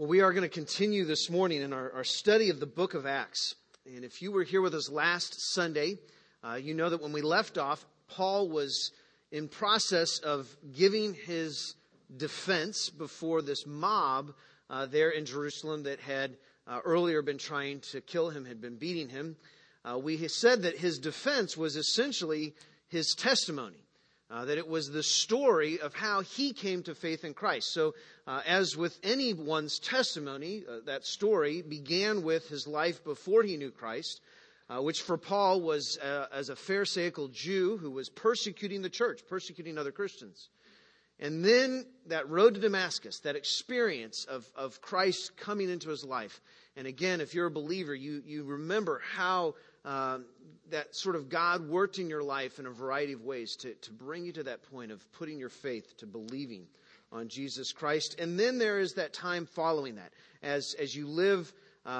Well, we are going to continue this morning in our study of the book of Acts. And if you were here with us last Sunday, you know that when we left off, Paul was in process of giving his defense before this mob there in Jerusalem that had earlier been trying to kill him, had been beating him. We said that his defense was essentially his testimony. That it was the story of how he came to faith in Christ. So as with anyone's testimony, that story began with his life before he knew Christ, which for Paul was as a Pharisaical Jew who was persecuting the church, persecuting other Christians. And then that road to Damascus, that experience of Christ coming into his life. And again, if you're a believer, you remember how that sort of God worked in your life in a variety of ways to bring you to that point of putting your faith, to believing on Jesus Christ. And then there is that time following that. As you live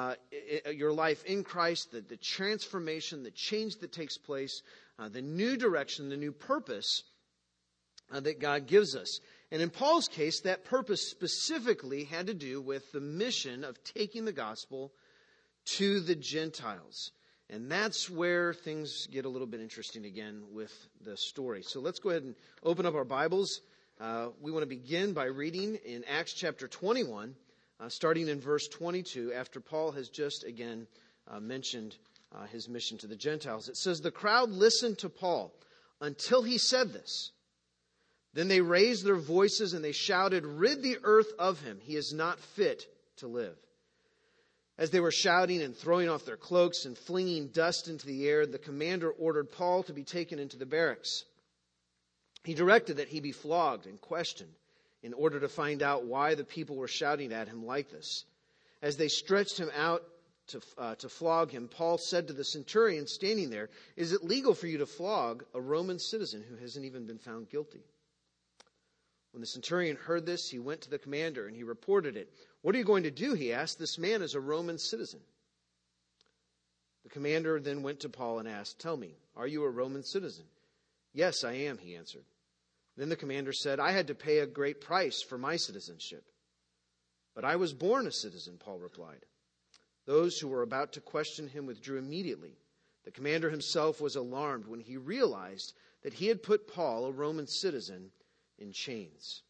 your life in Christ, the transformation, the change that takes place, the new direction, the new purpose that God gives us. And in Paul's case, that purpose specifically had to do with the mission of taking the gospel to the Gentiles. And that's where things get a little bit interesting again with the story. So let's go ahead and open up our Bibles. We want to begin by reading in Acts chapter 21, starting in verse 22, after Paul has just again mentioned his mission to the Gentiles. It says, "The crowd listened to Paul until he said this. Then they raised their voices and they shouted, 'Rid the earth of him. He is not fit to live.' As they were shouting and throwing off their cloaks and flinging dust into the air, the commander ordered Paul to be taken into the barracks. He directed that he be flogged and questioned in order to find out why the people were shouting at him like this. As they stretched him out to flog him, Paul said to the centurion standing there, 'Is it legal for you to flog a Roman citizen who hasn't even been found guilty?' When the centurion heard this, he went to the commander and he reported it. 'What are you going to do?' he asked. 'This man is a Roman citizen.' The commander then went to Paul and asked, 'Tell me, are you a Roman citizen?' 'Yes, I am,' he answered. Then the commander said, 'I had to pay a great price for my citizenship.' 'But I was born a citizen,' Paul replied. Those who were about to question him withdrew immediately. The commander himself was alarmed when he realized that he had put Paul, a Roman citizen, in chains.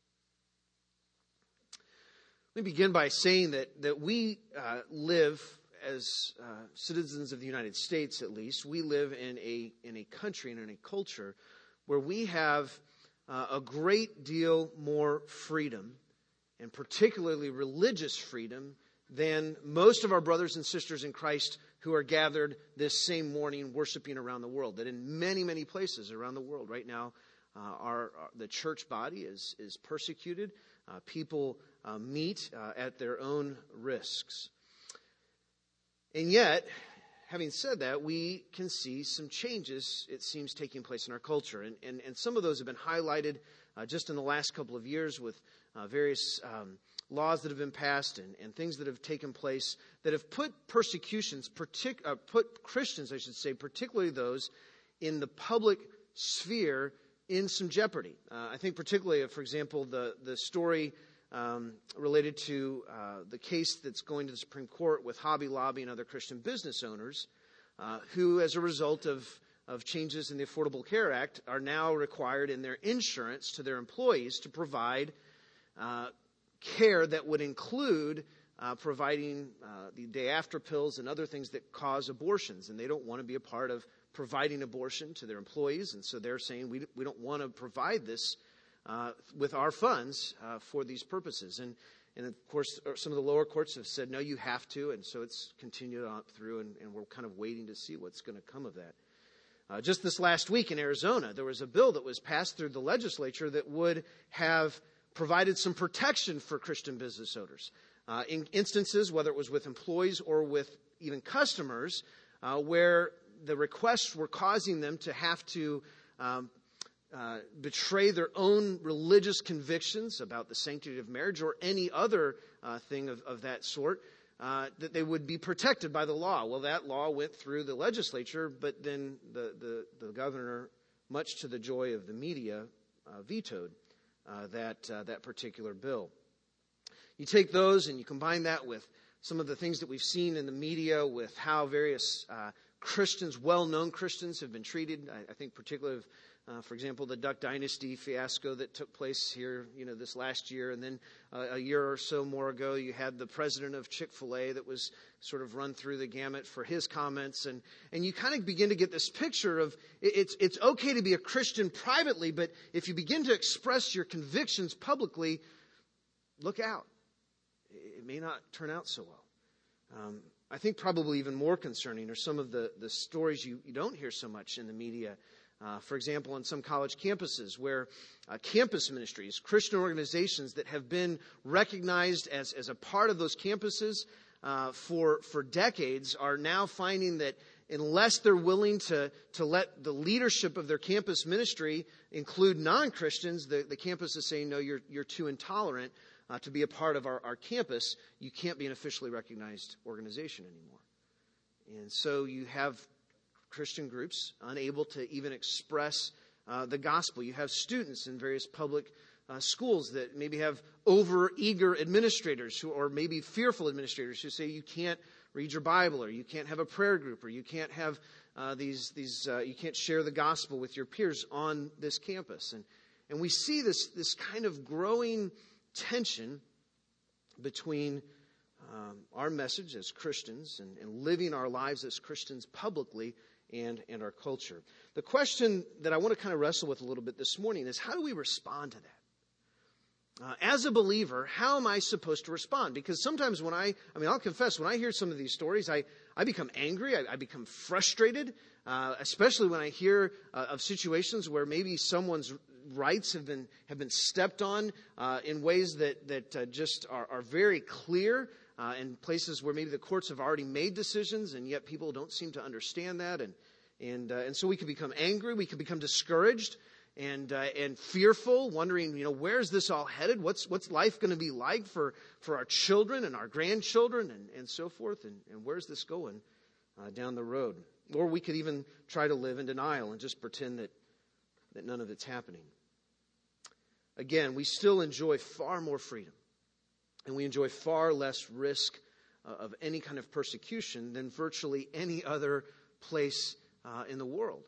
Let me begin by saying that we live as citizens of the United States, at least. We live in a country and in a culture where we have a great deal more freedom, and particularly religious freedom, than most of our brothers and sisters in Christ who are gathered this same morning worshiping around the world. That in many, many places around the world right now, the church body is persecuted. People meet at their own risks. And yet, having said that, we can see some changes, it seems, taking place in our culture. And some of those have been highlighted just in the last couple of years with various laws that have been passed and things that have taken place that have put persecutions, put Christians, I should say, particularly those in the public sphere, in some jeopardy. I think particularly, for example, the story related to the case that's going to the Supreme Court with Hobby Lobby and other Christian business owners who, as a result of changes in the Affordable Care Act, are now required in their insurance to their employees to provide care that would include providing the day after pills and other things that cause abortions. And they don't want to be a part of providing abortion to their employees, and so they're saying we don't want to provide this with our funds for these purposes. And of course, some of the lower courts have said, no, you have to, and so it's continued on through, and we're kind of waiting to see what's going to come of that. Just this last week in Arizona, there was a bill that was passed through the legislature that would have provided some protection for Christian business owners. In instances, whether it was with employees or with even customers, where the requests were causing them to have to betray their own religious convictions about the sanctity of marriage or any other thing of that sort, that they would be protected by the law. Well, that law went through the legislature, but then the governor, much to the joy of the media, vetoed that particular bill. You take those and you combine that with some of the things that we've seen in the media with how various Christians, well-known Christians, have been treated. I think particularly of, for example, the Duck Dynasty fiasco that took place here, this last year. And then a year or so more ago, you had the president of Chick-fil-A that was sort of run through the gamut for his comments. And you kind of begin to get this picture of it's okay to be a Christian privately, but if you begin to express your convictions publicly, look out. It may not turn out so well. I think probably even more concerning are some of the stories you don't hear so much in the media. For example, on some college campuses where campus ministries, Christian organizations that have been recognized as a part of those campuses for decades are now finding that unless they're willing to let the leadership of their campus ministry include non-Christians, the campus is saying, no, you're too intolerant to be a part of our campus. You can't be an officially recognized organization anymore. And so you have Christian groups unable to even express the gospel. You have students in various public schools that maybe have over-eager administrators or maybe fearful administrators who say you can't read your Bible, or you can't have a prayer group, or you can't have you can't share the gospel with your peers on this campus. And we see this kind of growing tension between our message as Christians and living our lives as Christians publicly and our culture. The question that I want to kind of wrestle with a little bit this morning is, how do we respond to that? As a believer, how am I supposed to respond? Because sometimes I'll confess, when I hear some of these stories, I become angry, I become frustrated, especially when I hear of situations where maybe someone's rights have been stepped on in ways that just are very clear, in places where maybe the courts have already made decisions, and yet people don't seem to understand that, and so we can become angry, we can become discouraged and fearful, wondering, where's this all headed? What's life going to be like for our children and our grandchildren and so forth, and where's this going down the road? Or we could even try to live in denial and just pretend that none of it's happening. Again, we still enjoy far more freedom, and we enjoy far less risk of any kind of persecution than virtually any other place in the world.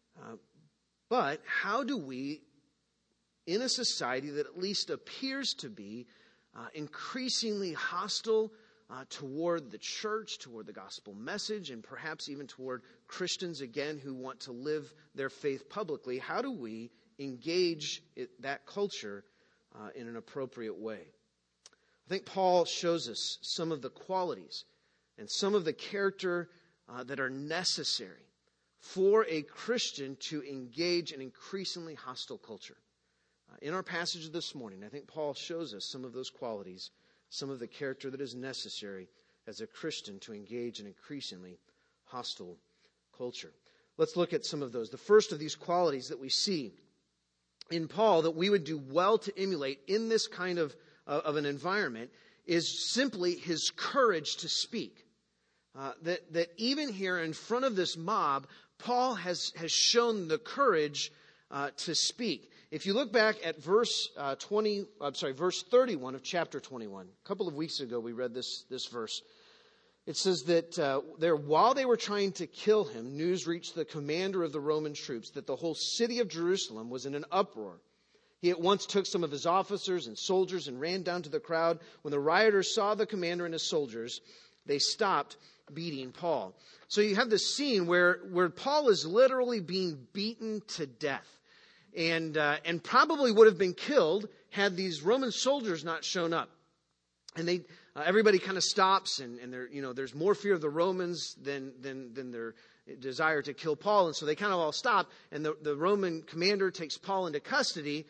But how do we, in a society that at least appears to be increasingly hostile toward the church, toward the gospel message, and perhaps even toward Christians, again, who want to live their faith publicly, how do we engage that culture in an appropriate way? I think Paul shows us some of the qualities and some of the character that are necessary for a Christian to engage an increasingly hostile culture. In our passage this morning, I think Paul shows us some of those qualities, some of the character that is necessary as a Christian to engage an increasingly hostile culture. Let's look at some of those. The first of these qualities that we see in Paul that we would do well to emulate in this kind of an environment is simply his courage to speak. That even here in front of this mob, Paul has shown the courage to speak. If you look back at verse 31 of chapter 21, a couple of weeks ago we read this verse. It says that while they were trying to kill him, news reached the commander of the Roman troops that the whole city of Jerusalem was in an uproar. He at once took some of his officers and soldiers and ran down to the crowd. When the rioters saw the commander and his soldiers, they stopped beating Paul. So you have this scene where Paul is literally being beaten to death, and probably would have been killed had these Roman soldiers not shown up. And everybody kind of stops, and there's more fear of the Romans than their desire to kill Paul, and so they kind of all stop. And the Roman commander takes Paul into custody.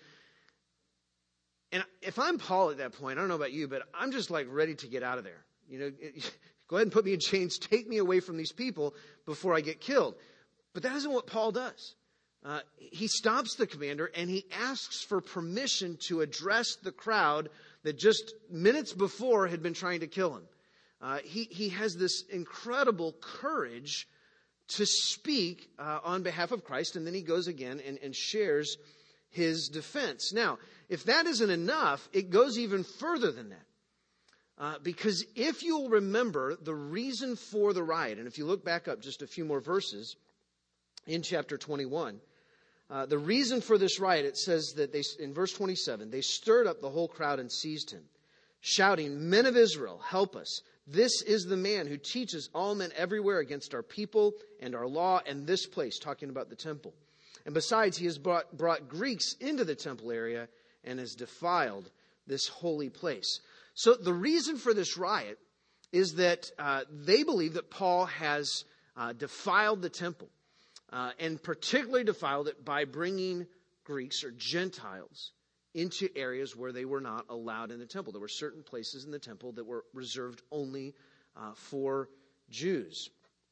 And if I'm Paul at that point, I don't know about you, but I'm just like ready to get out of there. Go ahead and put me in chains. Take me away from these people before I get killed. But that isn't what Paul does. He stops the commander and he asks for permission to address the crowd that just minutes before had been trying to kill him. He has this incredible courage to speak on behalf of Christ, and then he goes again and shares his defense. Now, if that isn't enough, it goes even further than that. Because if you'll remember the reason for the riot, and if you look back up just a few more verses in chapter 21, the reason for this riot, it says that in verse 27, they stirred up the whole crowd and seized him, shouting, "Men of Israel, help us. This is the man who teaches all men everywhere against our people and our law and this place," talking about the temple. "And besides, he has brought Greeks into the temple area and has defiled this holy place." So the reason for this riot is that they believe that Paul has defiled the temple, and particularly defiled it by bringing Greeks or Gentiles into areas where they were not allowed in the temple. There were certain places in the temple that were reserved only for Jews.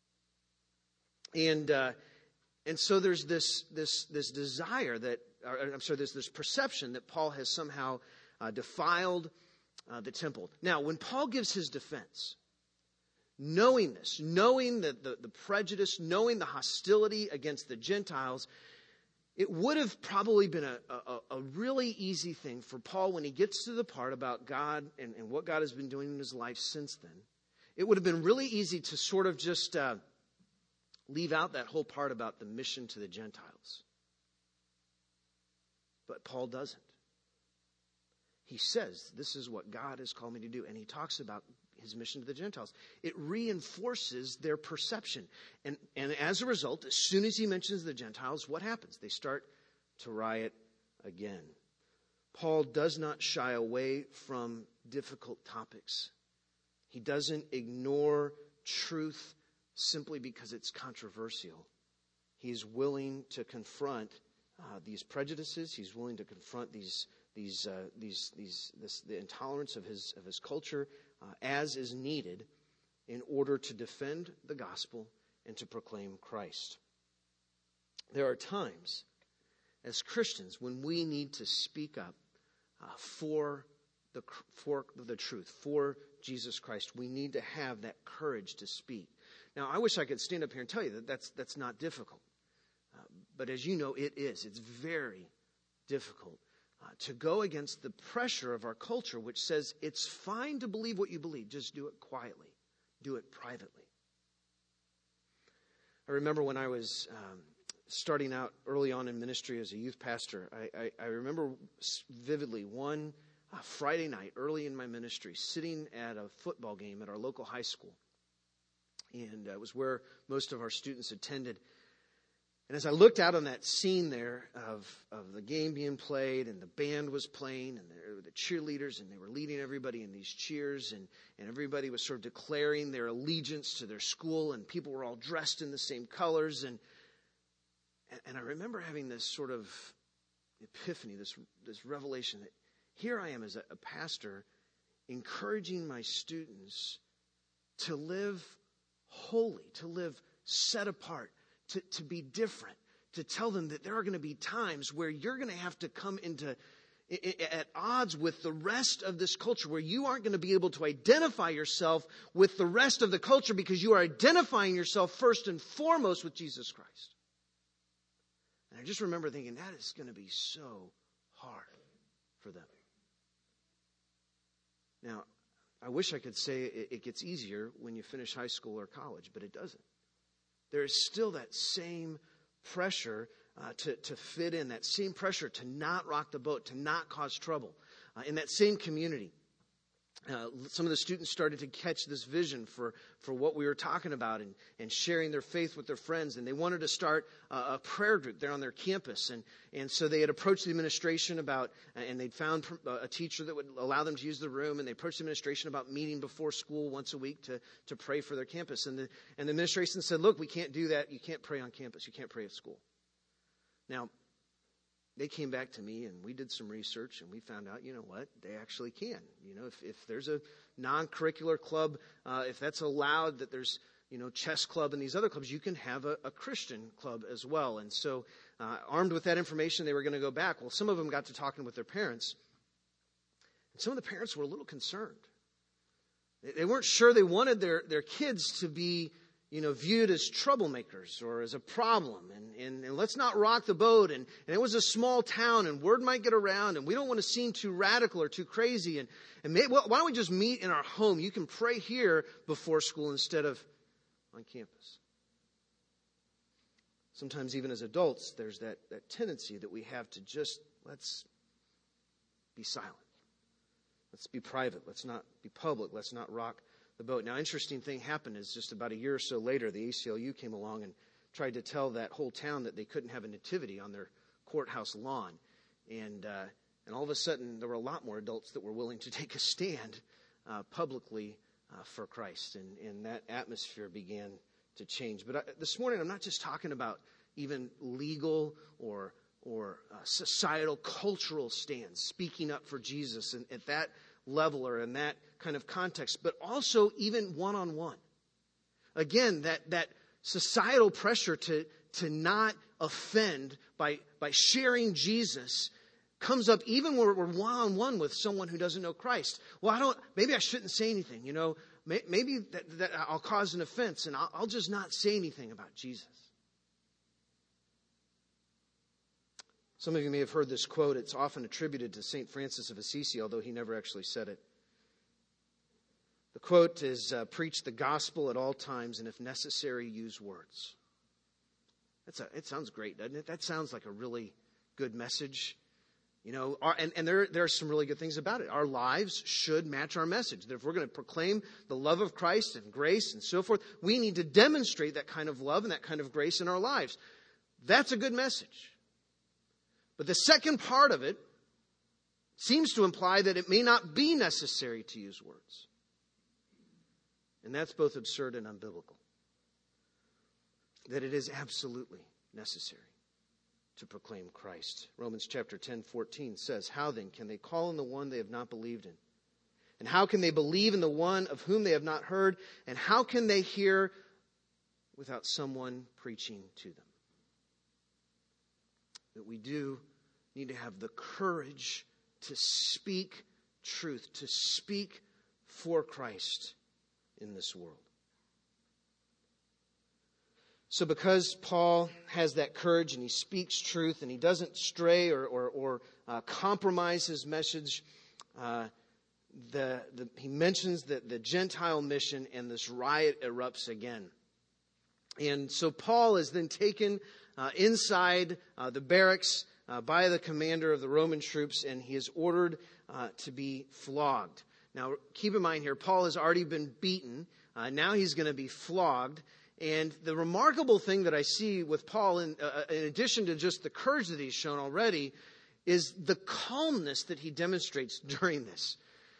And so there's this desire that, there's this perception that Paul has somehow defiled the temple. Now, when Paul gives his defense, knowing this, knowing the prejudice, knowing the hostility against the Gentiles, it would have probably been a really easy thing for Paul when he gets to the part about God and what God has been doing in his life since then. It would have been really easy to sort of just leave out that whole part about the mission to the Gentiles. But Paul doesn't. He says, this is what God has called me to do. And he talks about his mission to the Gentiles. It reinforces their perception. And as a result, as soon as he mentions the Gentiles, what happens? They start to riot again. Paul does not shy away from difficult topics. He doesn't ignore truth simply because it's controversial. He's willing to confront these prejudices. He's willing to confront the intolerance of his culture as is needed in order to defend the gospel and to proclaim Christ. There are times as Christians when we need to speak up for the truth, for Jesus Christ. We need to have that courage to speak. Now, I wish I could stand up here and tell you that that's not difficult. But as you know, it is. It's very difficult to go against the pressure of our culture, which says it's fine to believe what you believe. Just do it quietly. Do it privately. I remember when I was starting out early on in ministry as a youth pastor, I remember vividly one Friday night early in my ministry sitting at a football game at our local high school. And it was where most of our students attended. And as I looked out on that scene there of the game being played and the band was playing and the cheerleaders and they were leading everybody in these cheers and everybody was sort of declaring their allegiance to their school and people were all dressed in the same colors. And I remember having this sort of epiphany, this revelation that here I am as a pastor encouraging my students to live holy, to live set apart, to be different, to tell them that there are going to be times where you're going to have to come at odds with the rest of this culture, where you aren't going to be able to identify yourself with the rest of the culture because you are identifying yourself first and foremost with Jesus Christ. And I just remember thinking that is going to be so hard for them. Now, I wish I could say it gets easier when you finish high school or college, but it doesn't. There is still that same pressure to fit in, that same pressure to not rock the boat, to not cause trouble. In that same community, some of the students started to catch this vision for what we were talking about and sharing their faith with their friends. And they wanted to start a prayer group there on their campus. And so they had approached the administration and they'd found a teacher that would allow them to use the room. And they approached the administration about meeting before school once a week to pray for their campus. And the administration said, look, we can't do that. You can't pray on campus. You can't pray at school. Now, they came back to me and we did some research and we found out, you know what, they actually can. You know, if there's a non-curricular club, if that's allowed, that there's, chess club and these other clubs, you can have a Christian club as well. And so armed with that information, they were going to go back. Well, some of them got to talking with their parents. And some of the parents were a little concerned. They weren't sure they wanted their kids to be, viewed as troublemakers or as a problem. And let's not rock the boat. And it was a small town, and word might get around, and we don't want to seem too radical or too crazy. And why don't we just meet in our home? You can pray here before school instead of on campus. Sometimes even as adults, there's that tendency that we have to just, let's be silent. Let's be private. Let's not be public. Let's not rock the boat. Now, interesting thing happened is just about a year or so later, the ACLU came along and tried to tell that whole town that they couldn't have a nativity on their courthouse lawn. And all of a sudden, there were a lot more adults that were willing to take a stand publicly for Christ. And that atmosphere began to change. But this morning, I'm not just talking about even legal or societal, cultural stands, speaking up for Jesus and at that level or in that kind of context, but also even one-on-one. Again, that societal pressure to not offend by sharing Jesus comes up even when we're one-on-one with someone who doesn't know Christ. Well, maybe I shouldn't say anything, Maybe that I'll cause an offense, and I'll just not say anything about Jesus. Some of you may have heard this quote. It's often attributed to St. Francis of Assisi, although he never actually said it. The quote is, preach the gospel at all times, and if necessary, use words. It sounds great, doesn't it? That sounds like a really good message. And there are some really good things about it. Our lives should match our message. That if we're going to proclaim the love of Christ and grace and so forth, we need to demonstrate that kind of love and that kind of grace in our lives. That's a good message. But the second part of it seems to imply that it may not be necessary to use words. And that's both absurd and unbiblical. That it is absolutely necessary to proclaim Christ. Romans chapter 10:14 says, "How then can they call on the one they have not believed in? And how can they believe in the one of whom they have not heard? And how can they hear without someone preaching to them?" That we do need to have the courage to speak truth, to speak for Christ in this world. So because Paul has that courage and he speaks truth and he doesn't stray or compromise his message, he mentions the Gentile mission, and this riot erupts again. And so Paul is then taken inside the barracks by the commander of the Roman troops, and he is ordered to be flogged. Now, keep in mind here, Paul has already been beaten. Now he's going to be flogged. And the remarkable thing that I see with Paul, in addition to just the courage that he's shown already, is the calmness that he demonstrates during this.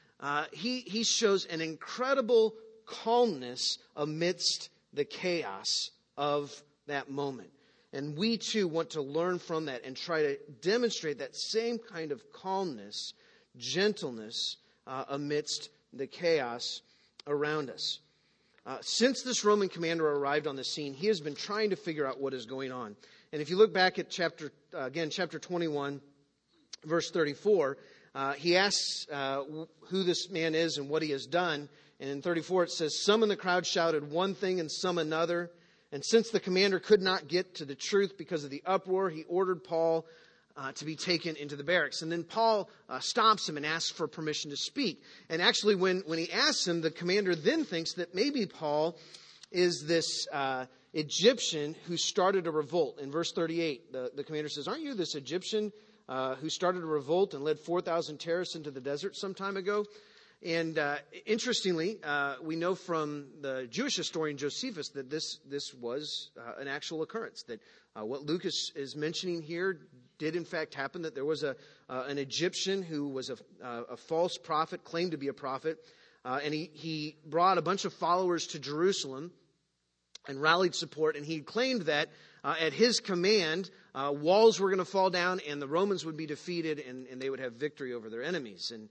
He shows an incredible calmness amidst the chaos of that moment. And we too want to learn from that and try to demonstrate that same kind of calmness, gentleness amidst the chaos around us. Since this Roman commander arrived on the scene, he has been trying to figure out what is going on. And if you look back at chapter 21, verse 34, he asks who this man is and what he has done. And in 34 it says, "Some in the crowd shouted one thing and some another. And since the commander could not get to the truth because of the uproar, he ordered Paul to be taken into the barracks." And then Paul stops him and asks for permission to speak. And actually, when he asks him, the commander then thinks that maybe Paul is this Egyptian who started a revolt. In verse 38, the commander says, "Aren't you this Egyptian who started a revolt and led 4,000 terrorists into the desert some time ago?" And interestingly, we know from the Jewish historian Josephus that this was an actual occurrence. That what Luke is mentioning here did in fact happen. That there was an Egyptian who was a false prophet, claimed to be a prophet, and he brought a bunch of followers to Jerusalem and rallied support. And he claimed that at his command, walls were going to fall down and the Romans would be defeated and they would have victory over their enemies. And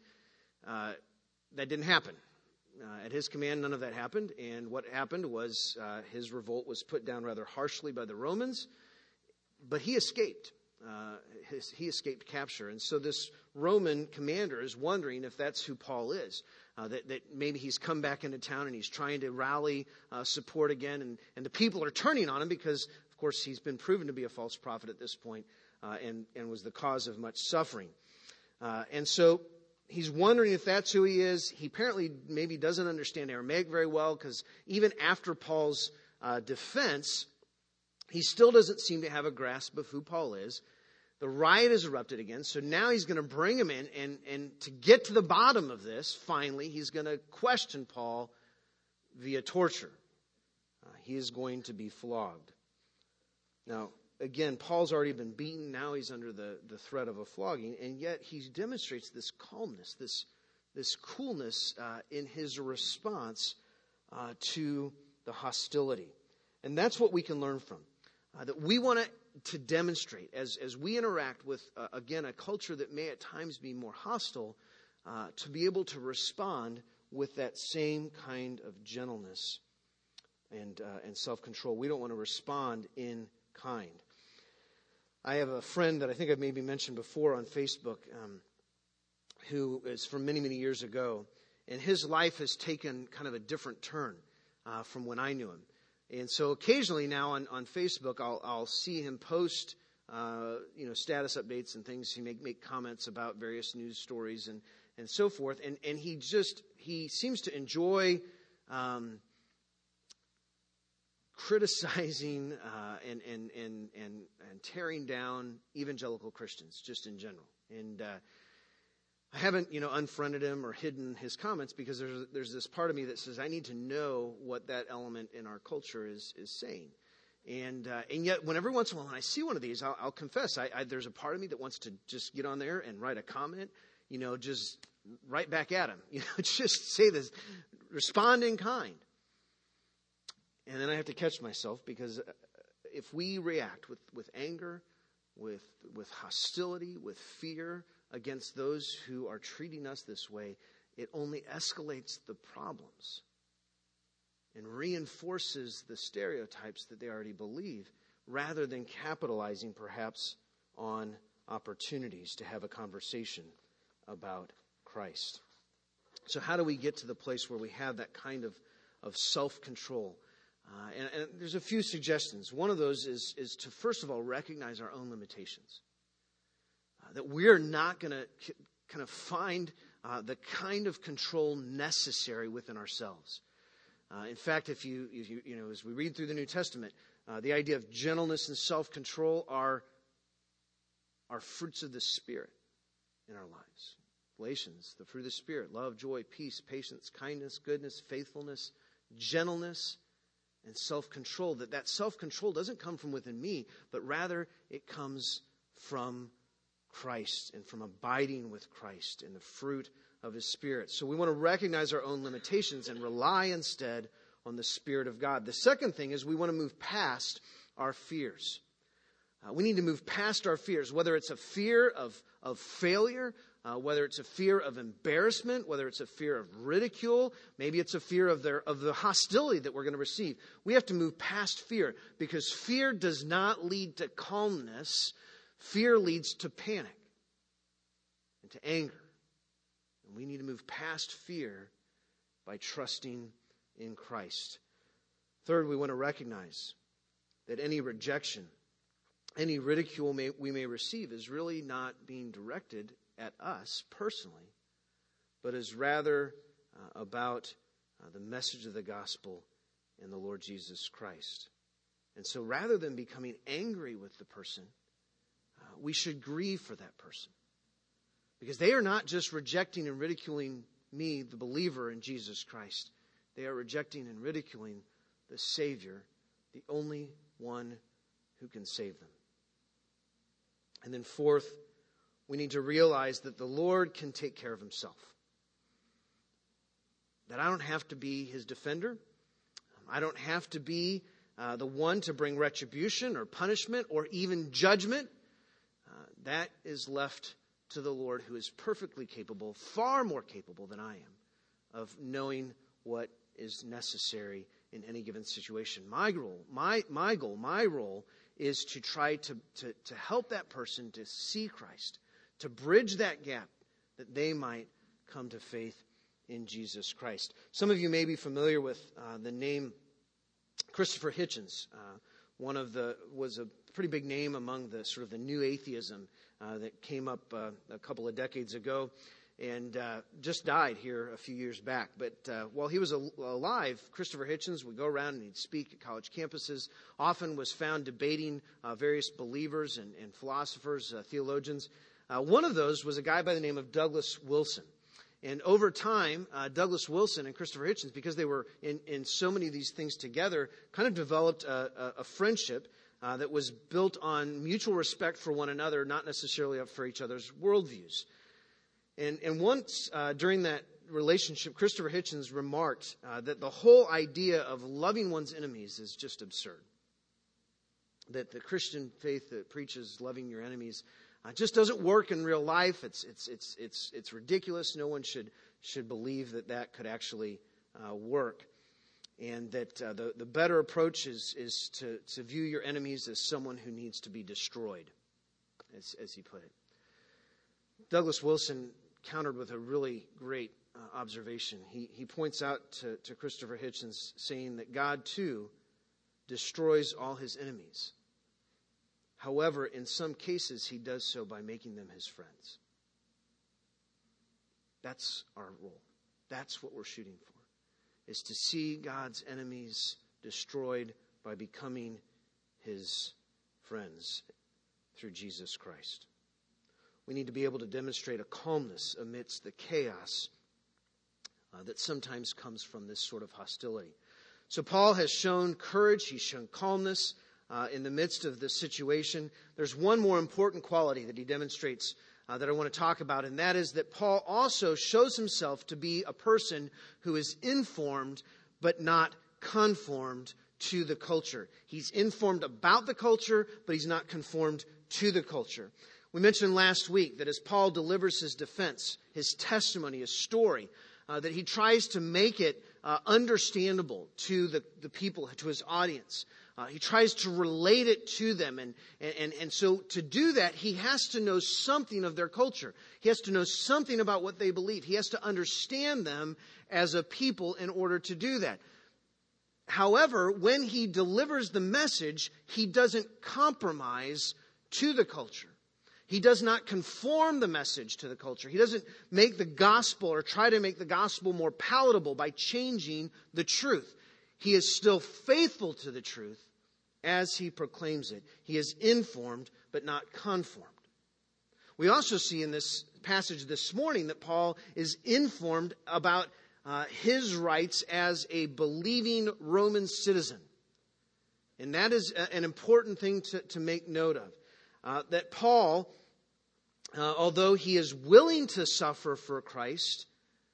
that didn't happen. At his command, none of that happened. And what happened was his revolt was put down rather harshly by the Romans. But he escaped. He escaped capture. And so this Roman commander is wondering if that's who Paul is. that maybe he's come back into town and he's trying to rally support again. And the people are turning on him because, of course, he's been proven to be a false prophet at this point, and was the cause of much suffering. And so he's wondering if that's who he is. He apparently maybe doesn't understand Aramaic very well, because even after Paul's defense, he still doesn't seem to have a grasp of who Paul is. The riot has erupted again, so now he's going to bring him in, and to get to the bottom of this, finally, he's going to question Paul via torture. He is going to be flogged. Now, again, Paul's already been beaten. Now he's under the threat of a flogging, and yet he demonstrates this calmness, this coolness in his response to the hostility. And that's what we can learn from. That we want to demonstrate as we interact with, again, a culture that may at times be more hostile, to be able to respond with that same kind of gentleness and self-control. We don't want to respond in kind. I have a friend that I think I've maybe mentioned before on Facebook, who is from many, many years ago, and his life has taken kind of a different turn from when I knew him. And so occasionally now on Facebook, I'll see him post, status updates and things. He make comments about various news stories and so forth. And he seems to enjoy criticizing and tearing down evangelical Christians just in general. And I haven't, unfriended him or hidden his comments, because there's this part of me that says I need to know what that element in our culture is saying. And yet, when every once in a while when I see one of these, I'll confess, there's a part of me that wants to just get on there and write a comment, just right back at him. Just say this, respond in kind. And then I have to catch myself, because if we react with anger, with hostility, with fear against those who are treating us this way, it only escalates the problems and reinforces the stereotypes that they already believe, rather than capitalizing perhaps on opportunities to have a conversation about Christ. So how do we get to the place where we have that kind of self-control? And there's a few suggestions. One of those is to, first of all, recognize our own limitations. That we're not going to kind of find the kind of control necessary within ourselves. In fact, if you as we read through the New Testament, the idea of gentleness and self-control are fruits of the Spirit in our lives. Galatians, the fruit of the Spirit: love, joy, peace, patience, kindness, goodness, faithfulness, gentleness, and self-control. That self-control doesn't come from within me, but rather it comes from Christ and from abiding with Christ in the fruit of His Spirit. So we want to recognize our own limitations and rely instead on the Spirit of God. The second thing is we want to move past our fears. We need to move past our fears, whether it's a fear of failure, whether it's a fear of embarrassment, whether it's a fear of ridicule, maybe it's a fear of the hostility that we're going to receive. We have to move past fear, because fear does not lead to calmness. Fear leads to panic and to anger. And we need to move past fear by trusting in Christ. Third, we want to recognize that any rejection, any ridicule we may receive is really not being directed at us personally, but is rather about the message of the gospel and the Lord Jesus Christ. And so rather than becoming angry with the person, we should grieve for that person. Because they are not just rejecting and ridiculing me, the believer in Jesus Christ. They are rejecting and ridiculing the Savior, the only one who can save them. And then fourth, we need to realize that the Lord can take care of Himself. That I don't have to be His defender. I don't have to be the one to bring retribution or punishment or even judgment. That is left to the Lord, who is perfectly capable, far more capable than I am, of knowing what is necessary in any given situation. My goal, my role is to try to help that person to see Christ, to bridge that gap that they might come to faith in Jesus Christ. Some of you may be familiar with the name Christopher Hitchens. Was a pretty big name among the sort of the new atheism that came up a couple of decades ago, and just died here a few years back. But while he was alive, Christopher Hitchens would go around and he'd speak at college campuses, often was found debating various believers and philosophers, theologians. One of those was a guy by the name of Douglas Wilson. And over time, Douglas Wilson and Christopher Hitchens, because they were in so many of these things together, kind of developed a friendship that was built on mutual respect for one another, not necessarily up for each other's worldviews. And once during that relationship, Christopher Hitchens remarked that the whole idea of loving one's enemies is just absurd. That the Christian faith that preaches loving your enemies just doesn't work in real life. It's ridiculous. No one should believe that could actually work. And that the better approach is to view your enemies as someone who needs to be destroyed, as he put it. Douglas Wilson countered with a really great observation. He points out to Christopher Hitchens, saying that God, too, destroys all his enemies. However, in some cases, he does so by making them his friends. That's our role. That's what we're shooting for, is to see God's enemies destroyed by becoming his friends through Jesus Christ. We need to be able to demonstrate a calmness amidst the chaos that sometimes comes from this sort of hostility. So Paul has shown courage, he's shown calmness in the midst of this situation. There's one more important quality that he demonstrates that I want to talk about, and that is that Paul also shows himself to be a person who is informed but not conformed to the culture. He's informed about the culture, but he's not conformed to the culture. We mentioned last week that as Paul delivers his defense, his testimony, his story, that he tries to make it understandable to the people, to his audience. He tries to relate it to them. And so to do that, he has to know something of their culture. He has to know something about what they believe. He has to understand them as a people in order to do that. However, when he delivers the message, he doesn't compromise to the culture. He does not conform the message to the culture. He doesn't make the gospel or try to make the gospel more palatable by changing the truth. He is still faithful to the truth as he proclaims it. He is informed but not conformed. We also see in this passage this morning that Paul is informed about his rights as a believing Roman citizen. And that is an important thing to make note of. That Paul, although he is willing to suffer for Christ,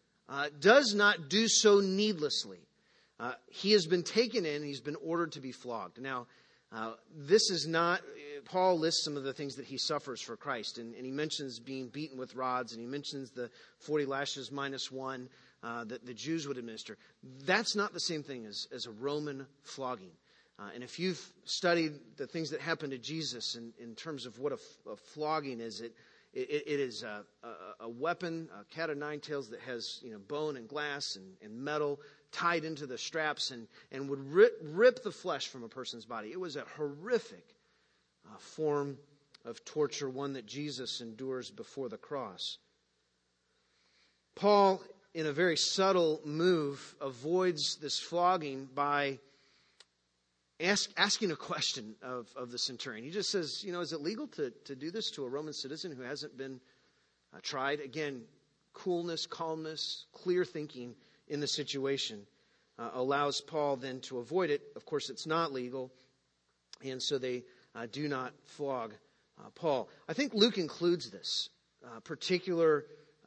does not do so needlessly. He has been taken in, he's been ordered to be flogged. Now, this is not, Paul lists some of the things that he suffers for Christ, and he mentions being beaten with rods, and he mentions the 40 lashes minus one that the Jews would administer. That's not the same thing as a Roman flogging. And if you've studied the things that happened to Jesus in terms of what a flogging is, it is a weapon, a cat of nine tails that has bone and glass and metal tied into the straps and would rip the flesh from a person's body. It was a horrific form of torture, one that Jesus endures before the cross. Paul, in a very subtle move, avoids this flogging by asking a question of the centurion. He just says, is it legal to do this to a Roman citizen who hasn't been tried? Again, coolness, calmness, clear thinking in the situation allows Paul then to avoid it. Of course, it's not legal, and so they do not flog Paul. I think Luke includes this particular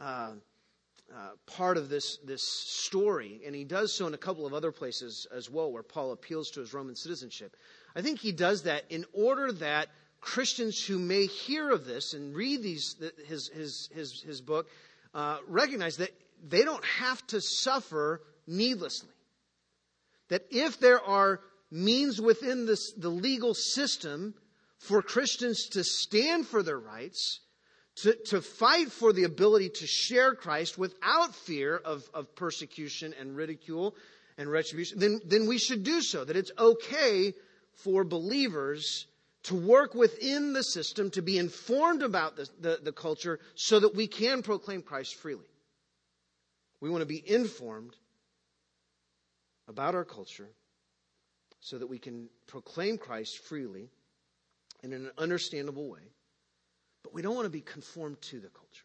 part of this story, and he does so in a couple of other places as well, where Paul appeals to his Roman citizenship. I think he does that in order that Christians who may hear of this and read his book recognize that they don't have to suffer needlessly. That if there are means within the legal system for Christians to stand for their rights, to fight for the ability to share Christ without fear of persecution and ridicule and retribution, then we should do so. That it's okay for believers to work within the system, to be informed about the culture so that we can proclaim Christ freely. We want to be informed about our culture so that we can proclaim Christ freely and in an understandable way. But we don't want to be conformed to the culture.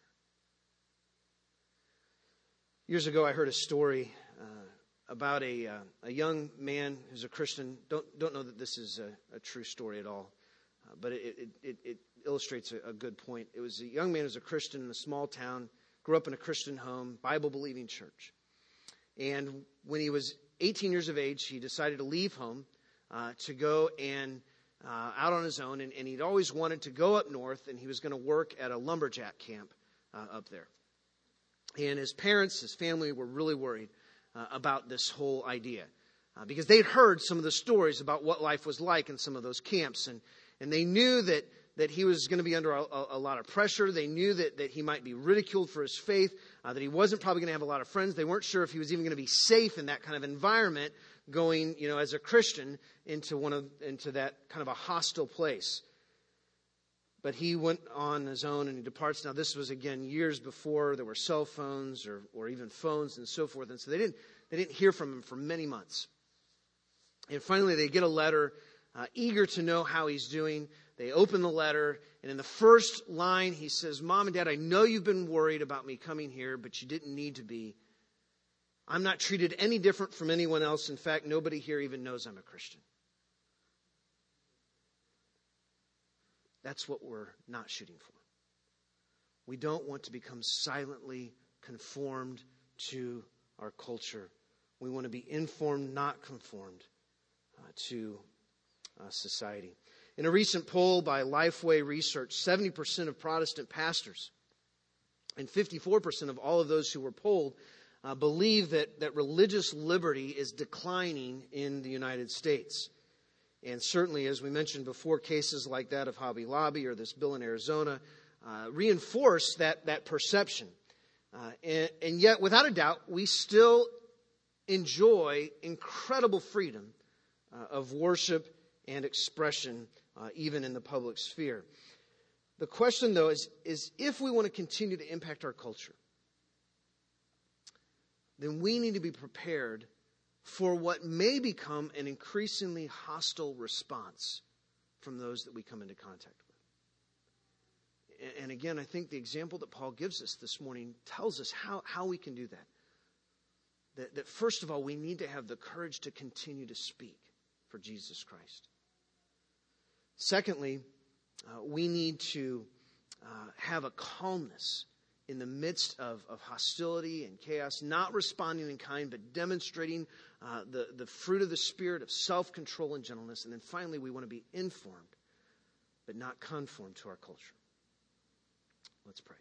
Years ago, I heard a story about a young man who's a Christian. Don't know that this is a true story at all, but it illustrates a good point. It was a young man who's a Christian in a small town, grew up in a Christian home, Bible-believing church. And when he was 18 years of age, he decided to leave home to go and out on his own, and he'd always wanted to go up north, and he was going to work at a lumberjack camp up there. And his parents, his family, were really worried about this whole idea because they'd heard some of the stories about what life was like in some of those camps, and they knew that he was going to be under a lot of pressure. They knew that he might be ridiculed for his faith, that he wasn't probably going to have a lot of friends. They weren't sure if he was even going to be safe in that kind of environment, going, as a Christian into that kind of a hostile place. But he went on his own and he departs. Now, this was, again, years before there were cell phones or even phones and so forth. And so they didn't hear from him for many months. And finally, they get a letter, eager to know how he's doing. They open the letter, and in the first line, he says, "Mom and Dad, I know you've been worried about me coming here, but you didn't need to be. I'm not treated any different from anyone else. In fact, nobody here even knows I'm a Christian." That's what we're not shooting for. We don't want to become silently conformed to our culture. We want to be informed, not conformed to society. In a recent poll by Lifeway Research, 70% of Protestant pastors and 54% of all of those who were polled believe that religious liberty is declining in the United States. And certainly, as we mentioned before, cases like that of Hobby Lobby or this bill in Arizona reinforce that perception. And yet, without a doubt, we still enjoy incredible freedom of worship and expression, even in the public sphere. The question, though, is if we want to continue to impact our culture, then we need to be prepared for what may become an increasingly hostile response from those that we come into contact with. And again, I think the example that Paul gives us this morning tells us how we can do that. That first of all, we need to have the courage to continue to speak for Jesus Christ. Secondly, we need to have a calmness in the midst of hostility and chaos, not responding in kind, but demonstrating the fruit of the Spirit of self-control and gentleness. And then finally, we want to be informed, but not conformed to our culture. Let's pray.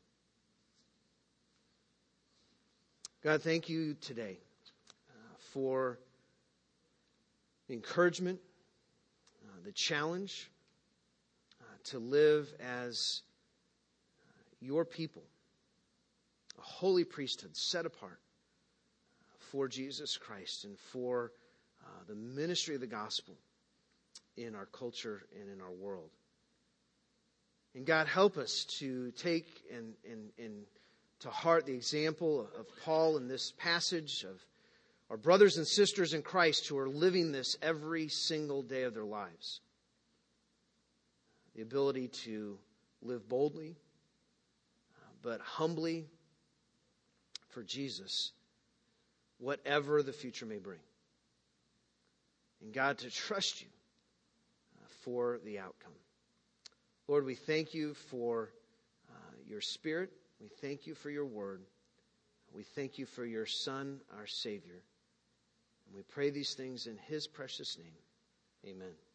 God, thank you today for the encouragement, the challenge to live as your people, a holy priesthood set apart for Jesus Christ and for the ministry of the gospel in our culture and in our world. And God, help us to take and to heart the example of Paul in this passage, of our brothers and sisters in Christ who are living this every single day of their lives. The ability to live boldly, but humbly for Jesus, whatever the future may bring. And God, to trust you for the outcome. Lord, we thank you for your Spirit. We thank you for your word. We thank you for your Son, our Savior. And we pray these things in his precious name. Amen.